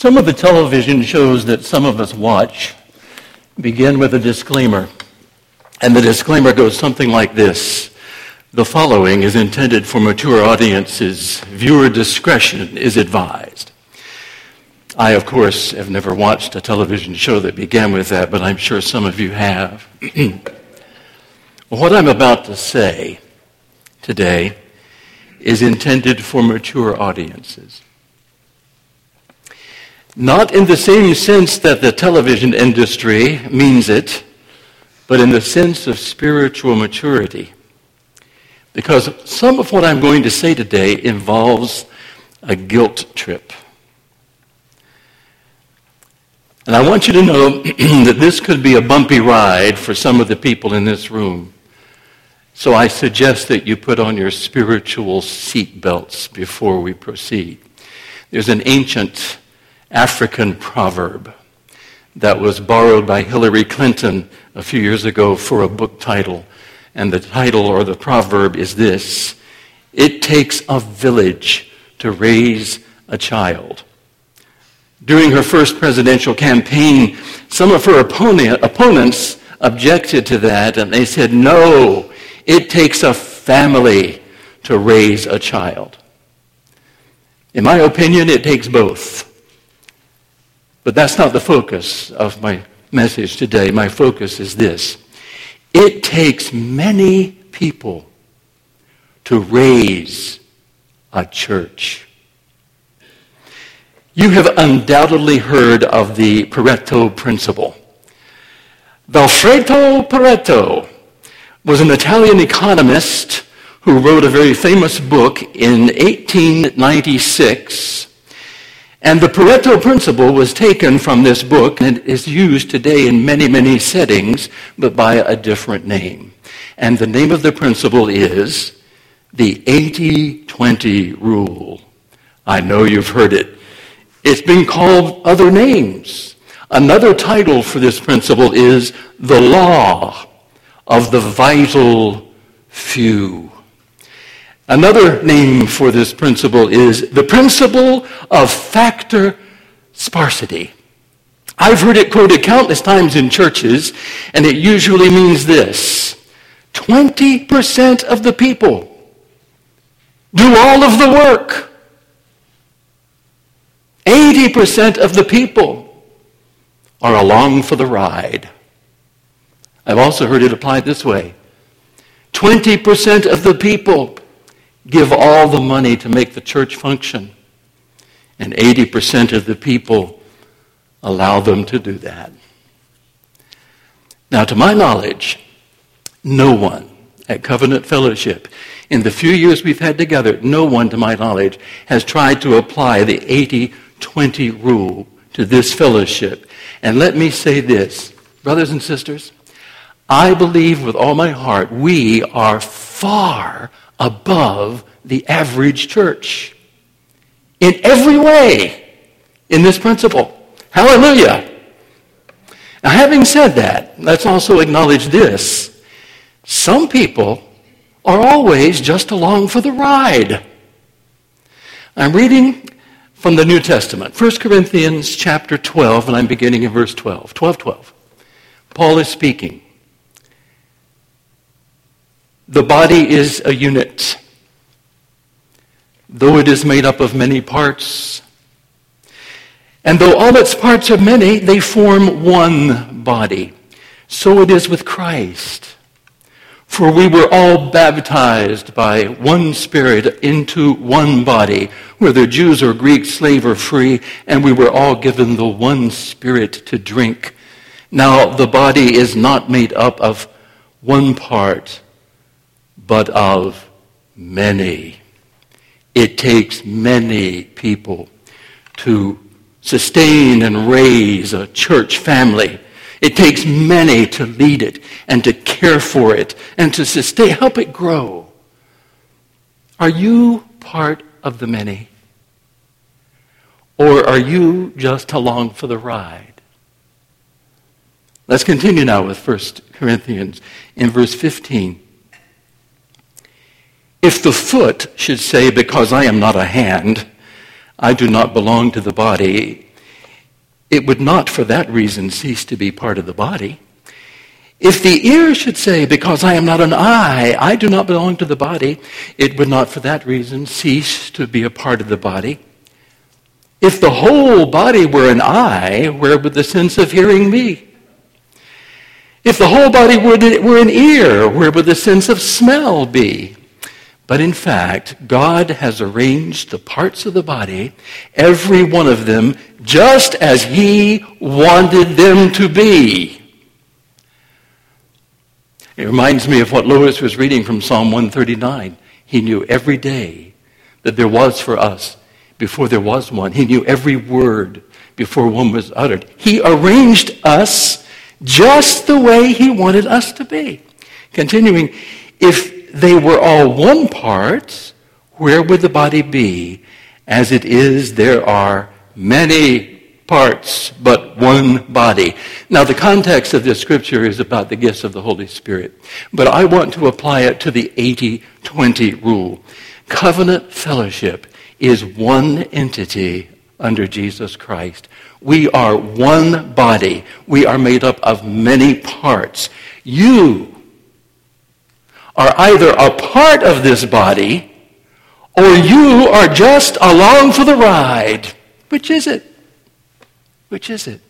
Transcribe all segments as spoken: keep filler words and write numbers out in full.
Some of the television shows that some of us watch begin with a disclaimer. And the disclaimer goes something like this. The following is intended for mature audiences. Viewer discretion is advised. I, of course, have never watched a television show that began with that, but I'm sure some of you have. What I'm about to say today is intended for mature audiences. Not in the same sense that the television industry means it, but in the sense of spiritual maturity. Because some of what I'm going to say today involves a guilt trip. And I want you to know that this could be a bumpy ride for some of the people in this room. So I suggest that you put on your spiritual seat belts before we proceed. There's an ancient African proverb that was borrowed by Hillary Clinton a few years ago for a book title. And the title or the proverb is this: "It takes a village to raise a child." During her first presidential campaign, some of her opponent, opponents objected to that, and they said, no, it takes a family to raise a child. In my opinion, it takes both. But that's not the focus of my message today. My focus is this: it takes many people to raise a church. You have undoubtedly heard of the Pareto principle. Vilfredo Pareto was an Italian economist who wrote a very famous book in eighteen ninety-six. And the Pareto principle was taken from this book and is used today in many, many settings, but by a different name. And the name of the principle is the eighty twenty rule. I know you've heard it. It's been called other names. Another title for this principle is the law of the vital few. Another name for this principle is the principle of factor sparsity. I've heard it quoted countless times in churches, and it usually means this: twenty percent of the people do all of the work. eighty percent of the people are along for the ride. I've also heard it applied this way: twenty percent of the people give all the money to make the church function, and eighty percent of the people allow them to do that. Now, to my knowledge, no one at Covenant Fellowship, in the few years we've had together, no one, to my knowledge, has tried to apply the eighty twenty rule to this fellowship. And let me say this, brothers and sisters, I believe with all my heart we are far above the average church in every way in this principle. Hallelujah. Now, having said that, let's also acknowledge this: some people are always just along for the ride. I'm reading from the New Testament, First Corinthians chapter twelve, and I'm beginning in verse twelve. twelve twelve. Paul is speaking. The body is a unit, though it is made up of many parts. And though all its parts are many, they form one body. So it is with Christ. For we were all baptized by one Spirit into one body, whether Jews or Greeks, slave or free, and we were all given the one Spirit to drink. Now the body is not made up of one part, but of many. It takes many people to sustain and raise a church family. It takes many to lead it and to care for it and to sustain, help it grow. Are you part of the many? Or are you just along for the ride? Let's continue now with First Corinthians in verse fifteen. If the foot should say, because I am not a hand, I do not belong to the body, it would not for that reason cease to be part of the body. If the ear should say, because I am not an eye, I do not belong to the body, it would not for that reason cease to be a part of the body. If the whole body were an eye, where would the sense of hearing be? If the whole body were an ear, where would the sense of smell be? But in fact, God has arranged the parts of the body, every one of them, just as he wanted them to be. It reminds me of what Lois was reading from Psalm one thirty-nine. He knew every day that there was for us before there was one. He knew every word before one was uttered. He arranged us just the way he wanted us to be. Continuing, if they were all one part, where would the body be? As it is, there are many parts, but one body. Now, the context of this scripture is about the gifts of the Holy Spirit, but I want to apply it to the eighty twenty rule. Covenant fellowship is one entity under Jesus Christ. We are one body. We are made up of many parts. You are either a part of this body or you are just along for the ride. Which is it? Which is it?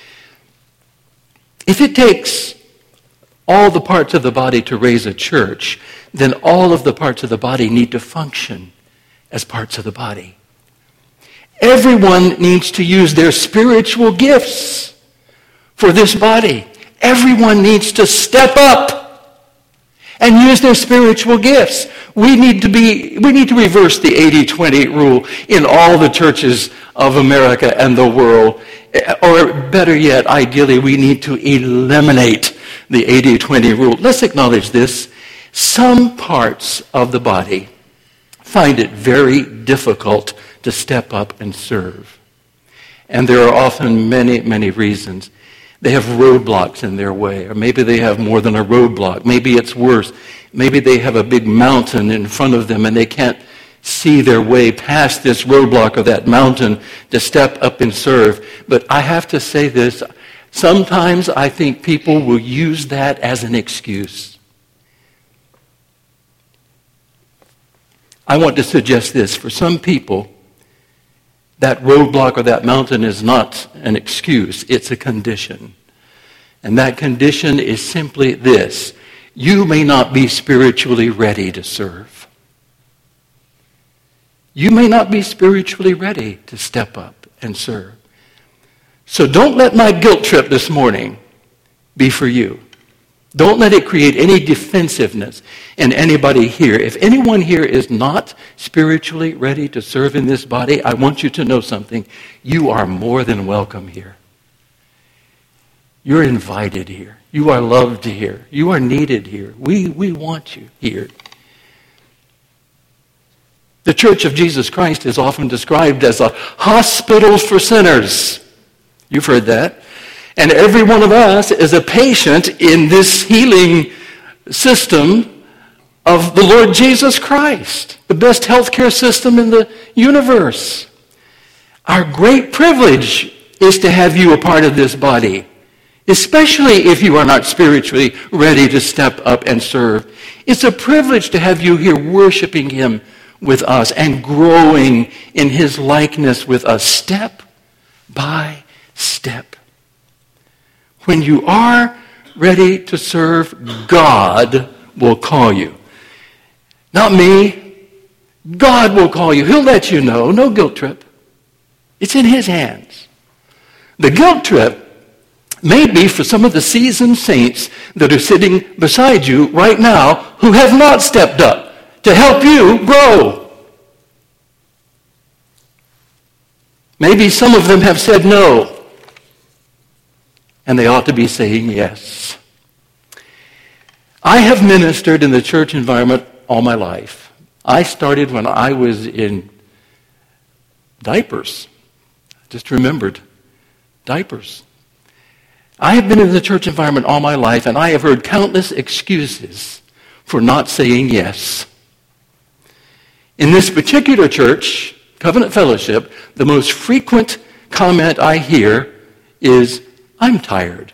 If it takes all the parts of the body to raise a church, then all of the parts of the body need to function as parts of the body. Everyone needs to use their spiritual gifts for this body. Everyone needs to step up and use their spiritual gifts. We need to be, we need to reverse the eighty twenty rule in all the churches of America and the world. Or better yet, ideally, we need to eliminate the eighty twenty rule. Let's acknowledge this. Some parts of the body find it very difficult to step up and serve. And there are often many, many reasons. They have roadblocks in their way, or maybe they have more than a roadblock. Maybe it's worse. Maybe they have a big mountain in front of them and they can't see their way past this roadblock or that mountain to step up and serve. But I have to say this, sometimes I think people will use that as an excuse. I want to suggest this. For some people, that roadblock or that mountain is not an excuse. It's a condition. And that condition is simply this. You may not be spiritually ready to serve. You may not be spiritually ready to step up and serve. So don't let my guilt trip this morning be for you. Don't let it create any defensiveness in anybody here. If anyone here is not spiritually ready to serve in this body, I want you to know something. You are more than welcome here. You're invited here. You are loved here. You are needed here. We, we want you here. The Church of Jesus Christ is often described as a hospital for sinners. You've heard that. And every one of us is a patient in this healing system of the Lord Jesus Christ, the best healthcare system in the universe. Our great privilege is to have you a part of this body, especially if you are not spiritually ready to step up and serve. It's a privilege to have you here worshiping him with us and growing in his likeness with us step by step. When you are ready to serve, God will call you. Not me. God will call you. He'll let you know. No guilt trip. It's in his hands. The guilt trip may be for some of the seasoned saints that are sitting beside you right now who have not stepped up to help you grow. Maybe some of them have said no. And they ought to be saying yes. I have ministered in the church environment all my life. I started when I was in diapers. Just remembered. Diapers. I have been in the church environment all my life, and I have heard countless excuses for not saying yes. In this particular church, Covenant Fellowship, the most frequent comment I hear is, I'm tired.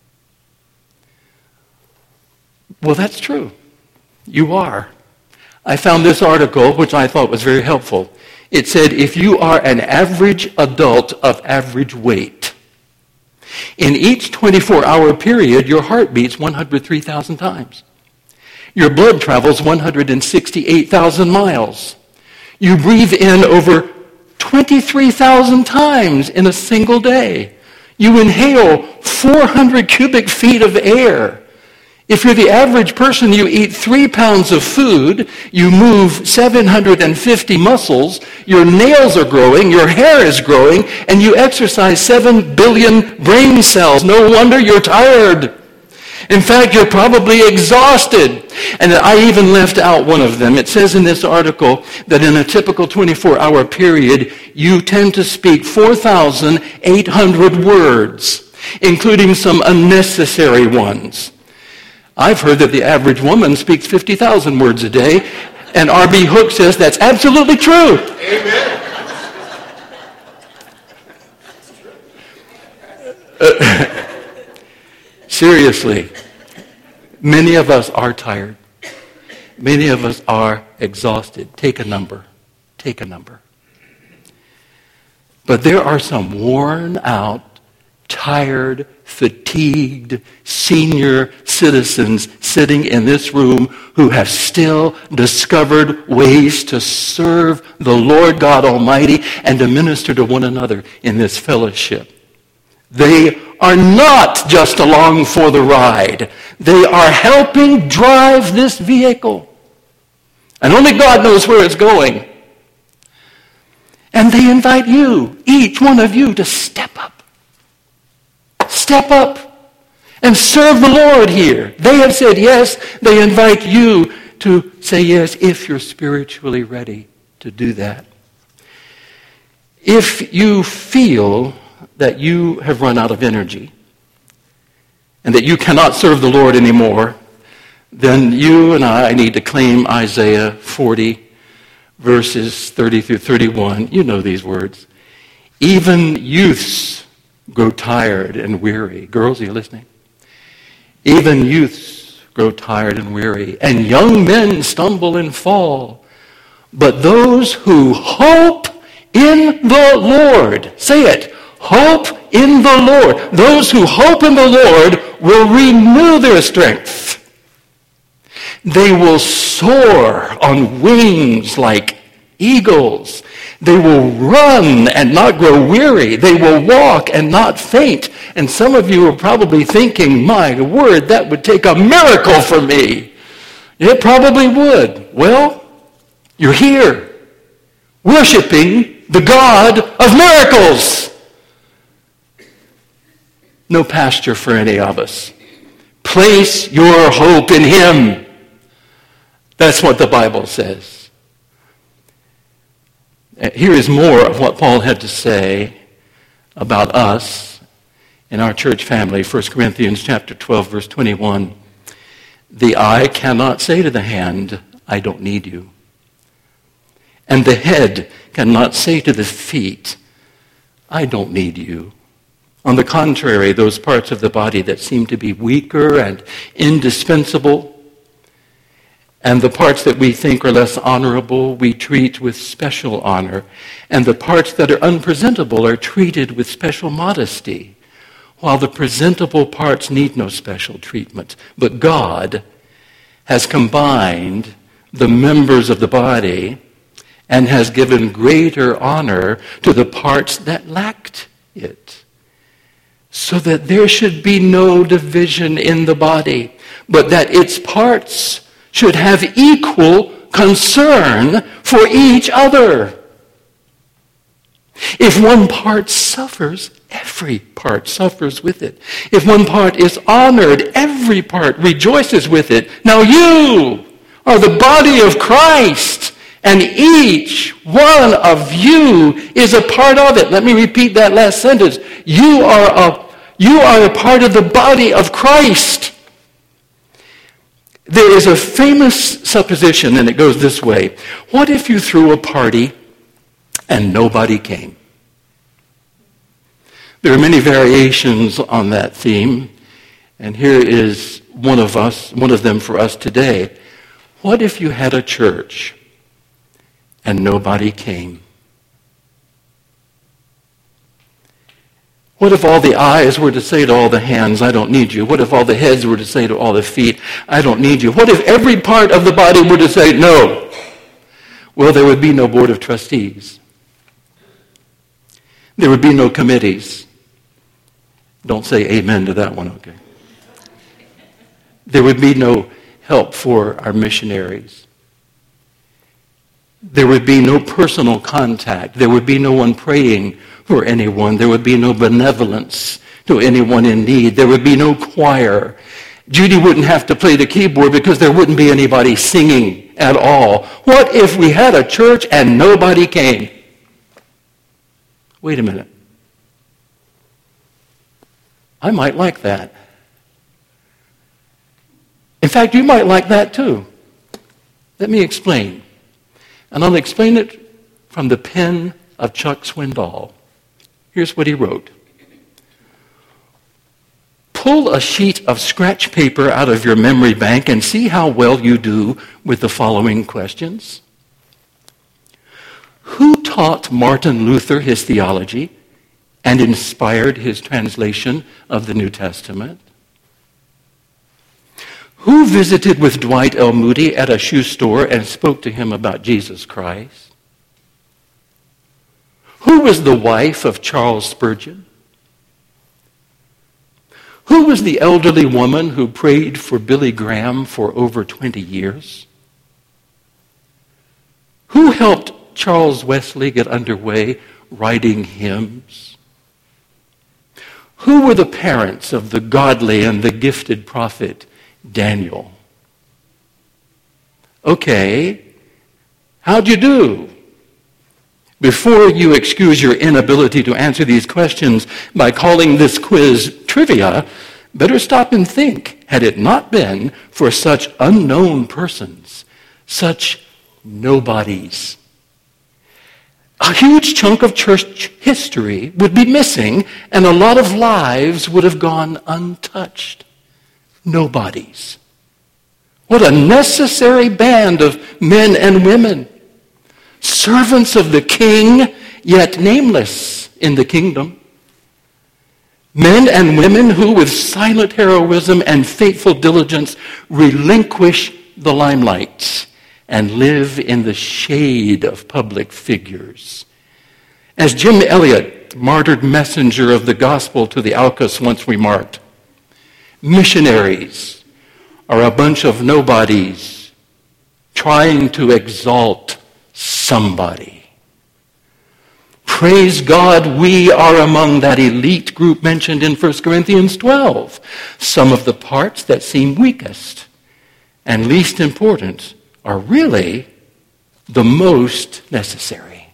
Well, that's true. You are. I found this article, which I thought was very helpful. It said, if you are an average adult of average weight, in each twenty-four hour period, your heart beats one hundred three thousand times. Your blood travels one hundred sixty-eight thousand miles. You breathe in over twenty-three thousand times in a single day. You inhale four hundred cubic feet of air. If you're the average person, you eat three pounds of food, you move seven hundred fifty muscles, your nails are growing, your hair is growing, and you exercise seven billion brain cells. No wonder you're tired. In fact, you're probably exhausted. And I even left out one of them. It says in this article that in a typical twenty-four hour period, you tend to speak four thousand eight hundred words, including some unnecessary ones. I've heard that the average woman speaks fifty thousand words a day, and R B Hook says that's absolutely true. Amen. Uh, seriously, many of us are tired. Many of us are exhausted. Take a number. Take a number. But there are some worn out, tired, fatigued senior citizens sitting in this room who have still discovered ways to serve the Lord God Almighty and to minister to one another in this fellowship. They are not just along for the ride. They are helping drive this vehicle. And only God knows where it's going. And they invite you, each one of you, to step up. Step up and serve the Lord here. They have said yes. They invite you to say yes if you're spiritually ready to do that. If you feel that you have run out of energy and that you cannot serve the Lord anymore, then you and I need to claim Isaiah forty, verses thirty through thirty-one. You know these words. Even youths grow tired and weary. Girls, are you listening? Even youths grow tired and weary, and young men stumble and fall. But those who hope in the Lord, say it, hope in the Lord. Those who hope in the Lord will renew their strength. They will soar on wings like eagles. They will run and not grow weary. They will walk and not faint. And some of you are probably thinking, my word, that would take a miracle for me. It probably would. Well, you're here, worshiping the God of miracles. No pasture for any of us. Place your hope in Him. That's what the Bible says. Here is more of what Paul had to say about us in our church family. First Corinthians chapter twelve, verse twenty-one. The eye cannot say to the hand, I don't need you. And the head cannot say to the feet, I don't need you. On the contrary, those parts of the body that seem to be weaker and indispensable, and the parts that we think are less honorable, we treat with special honor. And the parts that are unpresentable are treated with special modesty, while the presentable parts need no special treatment. But God has combined the members of the body and has given greater honor to the parts that lacked it, so that there should be no division in the body, but that its parts should have equal concern for each other. If one part suffers, every part suffers with it. If one part is honored, every part rejoices with it. Now you are the body of Christ, and each one of you is a part of it. Let me repeat that last sentence. You are a, you are a part of the body of Christ. There is a famous supposition, and it goes this way. What if you threw a party and nobody came? There are many variations on that theme, and here is one of us, one of them for us today. What if you had a church and nobody came? What if all the eyes were to say to all the hands, I don't need you? What if all the heads were to say to all the feet, I don't need you? What if every part of the body were to say, no? Well, there would be no board of trustees. There would be no committees. Don't say amen to that one, okay? There would be no help for our missionaries. There would be no personal contact. There would be no one praying for anyone. There would be no benevolence to anyone in need. There would be no choir. Judy wouldn't have to play the keyboard because there wouldn't be anybody singing at all. What if we had a church and nobody came? Wait a minute. I might like that. In fact, you might like that too. Let me explain. And I'll explain it from the pen of Chuck Swindoll. Here's what he wrote. Pull a sheet of scratch paper out of your memory bank and see how well you do with the following questions. Who taught Martin Luther his theology and inspired his translation of the New Testament? Who visited with Dwight L. Moody at a shoe store and spoke to him about Jesus Christ? Who was the wife of Charles Spurgeon? Who was the elderly woman who prayed for Billy Graham for over twenty years? Who helped Charles Wesley get underway writing hymns? Who were the parents of the godly and the gifted prophet Daniel? Okay, how'd you do? Before you excuse your inability to answer these questions by calling this quiz trivia, better stop and think. Had it not been for such unknown persons, such nobodies, a huge chunk of church history would be missing, and a lot of lives would have gone untouched. Nobodies. What a necessary band of men and women. Servants of the King, yet nameless in the kingdom. Men and women who, with silent heroism and faithful diligence, relinquish the limelight and live in the shade of public figures. As Jim Elliot, martyred messenger of the gospel to the Alcas, once remarked, missionaries are a bunch of nobodies trying to exalt somebody. Praise God, we are among that elite group mentioned in First Corinthians twelve. Some of the parts that seem weakest and least important are really the most necessary.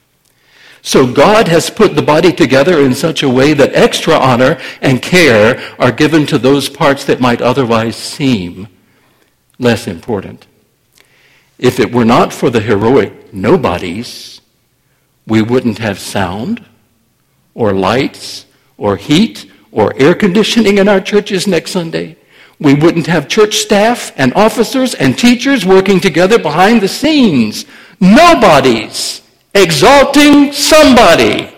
So God has put the body together in such a way that extra honor and care are given to those parts that might otherwise seem less important. If it were not for the heroic nobodies, we wouldn't have sound or lights or heat or air conditioning in our churches next Sunday. We wouldn't have church staff and officers and teachers working together behind the scenes. Nobodies exalting somebody.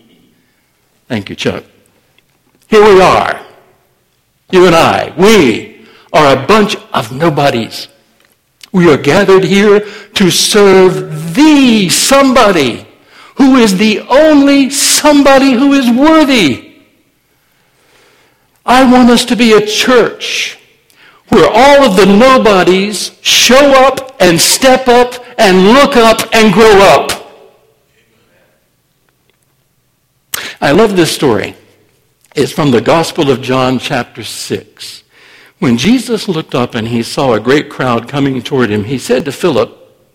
Thank you, Chuck. Here we are. You and I. We are a bunch of nobodies. We are gathered here to serve the somebody who is the only somebody who is worthy. I want us to be a church where all of the nobodies show up and step up and look up and grow up. I love this story. It's from the Gospel of John, chapter six. When Jesus looked up and he saw a great crowd coming toward him, he said to Philip,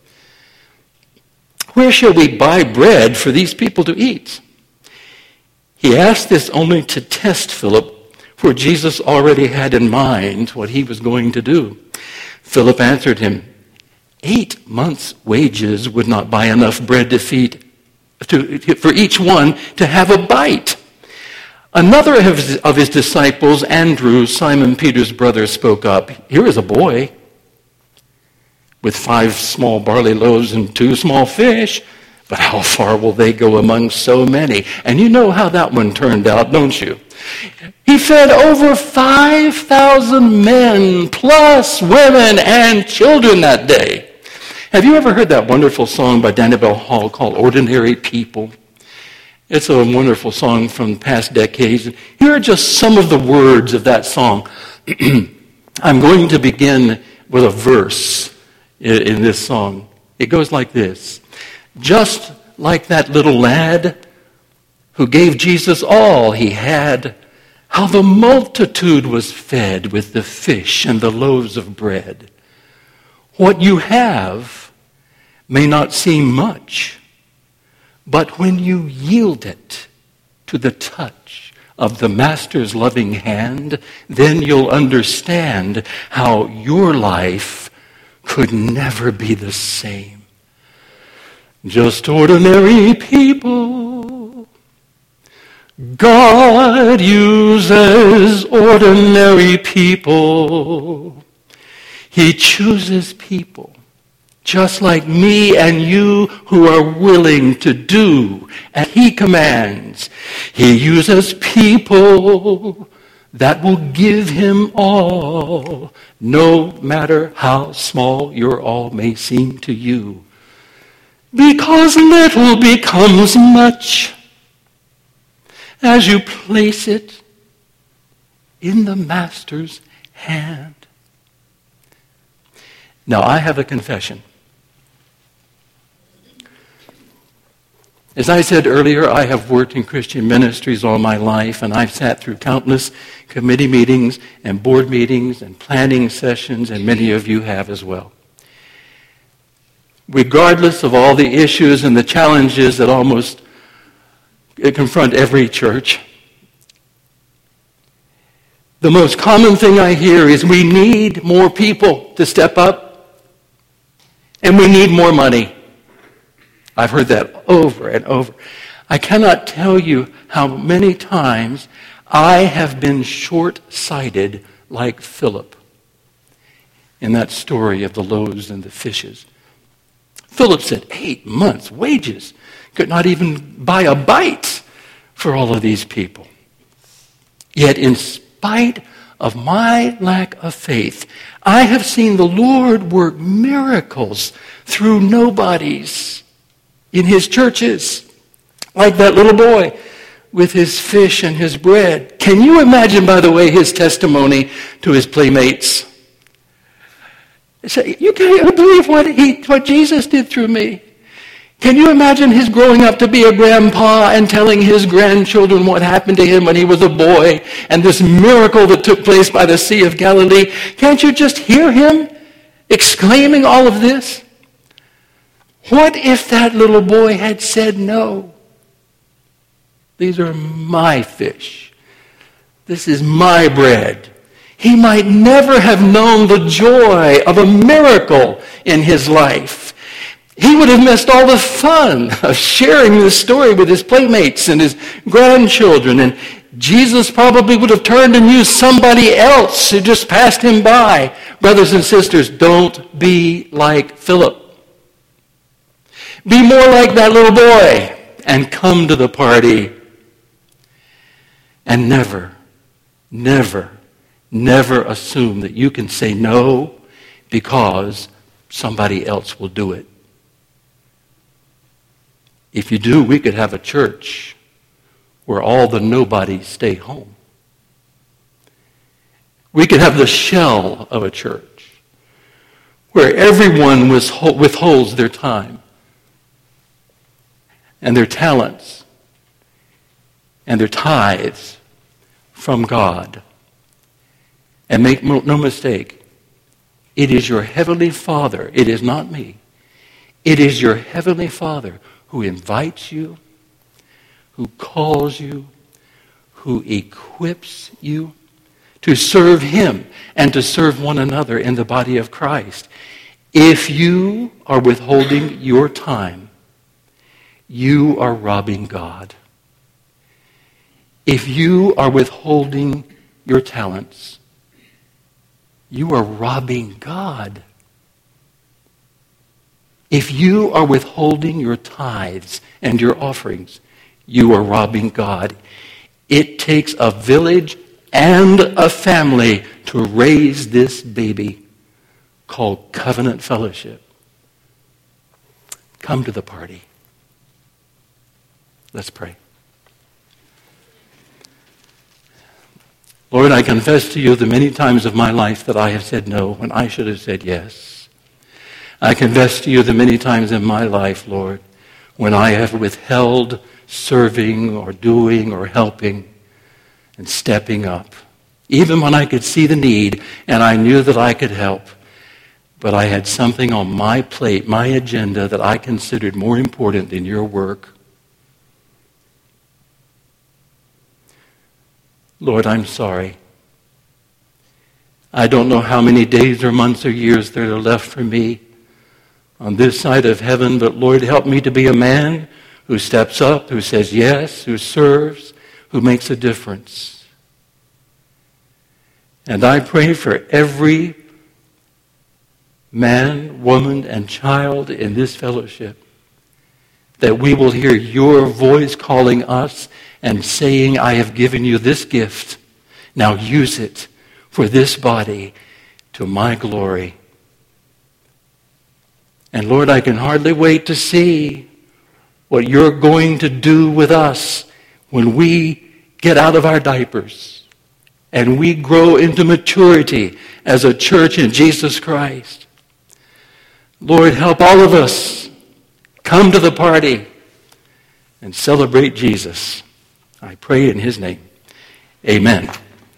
"Where shall we buy bread for these people to eat?" He asked this only to test Philip, for Jesus already had in mind what he was going to do. Philip answered him, Eight months' wages would not buy enough bread to feed to, for each one to have a bite. Another of his, of his disciples, Andrew, Simon Peter's brother, spoke up. Here is a boy with five small barley loaves and two small fish, but how far will they go among so many? And you know how that one turned out, don't you? He fed over five thousand men, plus women and children that day. Have you ever heard that wonderful song by Danibel Hall called Ordinary People? It's a wonderful song from past decades. Here are just some of the words of that song. I'm going to begin with a verse in this song. It goes like this. Just like that little lad who gave Jesus all he had, how the multitude was fed with the fish and the loaves of bread. What you have may not seem much, but when you yield it to the touch of the Master's loving hand, then you'll understand how your life could never be the same. Just ordinary people. God uses ordinary people. He chooses people just like me and you who are willing to do as he commands. He uses people that will give him all, no matter how small your all may seem to you. Because little becomes much as you place it in the Master's hand. Now, I have a confession. As I said earlier, I have worked in Christian ministries all my life, and I've sat through countless committee meetings and board meetings and planning sessions, and many of you have as well. Regardless of all the issues and the challenges that almost confront every church, the most common thing I hear is we need more people to step up, and we need more money. I've heard that over and over. I cannot tell you how many times I have been short-sighted like Philip in that story of the loaves and the fishes. Philip said, eight months' wages could not even buy a bite for all of these people. Yet in spite of my lack of faith, I have seen the Lord work miracles through nobodies in his churches, like that little boy with his fish and his bread. Can you imagine, by the way, his testimony to his playmates? Say, you can't believe what he, what Jesus did through me. Can you imagine his growing up to be a grandpa and telling his grandchildren what happened to him when he was a boy and this miracle that took place by the Sea of Galilee? Can't you just hear him exclaiming all of this? What if that little boy had said no? These are my fish. This is my bread. He might never have known the joy of a miracle in his life. He would have missed all the fun of sharing this story with his playmates and his grandchildren. And Jesus probably would have turned and used somebody else who just passed him by. Brothers and sisters, don't be like Philip. Be more like that little boy and come to the party. And never, never, never assume that you can say no because somebody else will do it. If you do, we could have a church where all the nobodies stay home. We could have the shell of a church where everyone withholds their time and their talents and their tithes from God. And make no mistake, it is your Heavenly Father, it is not me, it is your Heavenly Father who invites you, who calls you, who equips you to serve him and to serve one another in the body of Christ. If you are withholding your time, you are robbing God. If you are withholding your talents, you are robbing God. If you are withholding your tithes and your offerings, you are robbing God. It takes a village and a family to raise this baby called covenant fellowship. Come to the party. Let's pray. Lord, I confess to you the many times of my life that I have said no when I should have said yes. I confess to you the many times in my life, Lord, when I have withheld serving or doing or helping and stepping up. Even when I could see the need and I knew that I could help, but I had something on my plate, my agenda, that I considered more important than your work. Lord, I'm sorry. I don't know how many days or months or years there are left for me on this side of heaven, but Lord, help me to be a man who steps up, who says yes, who serves, who makes a difference. And I pray for every man, woman, and child in this fellowship that we will hear your voice calling us and saying, I have given you this gift. Now use it for this body to my glory. And Lord, I can hardly wait to see what you're going to do with us when we get out of our diapers and we grow into maturity as a church in Jesus Christ. Lord, help all of us come to the party and celebrate Jesus. I pray in his name. Amen.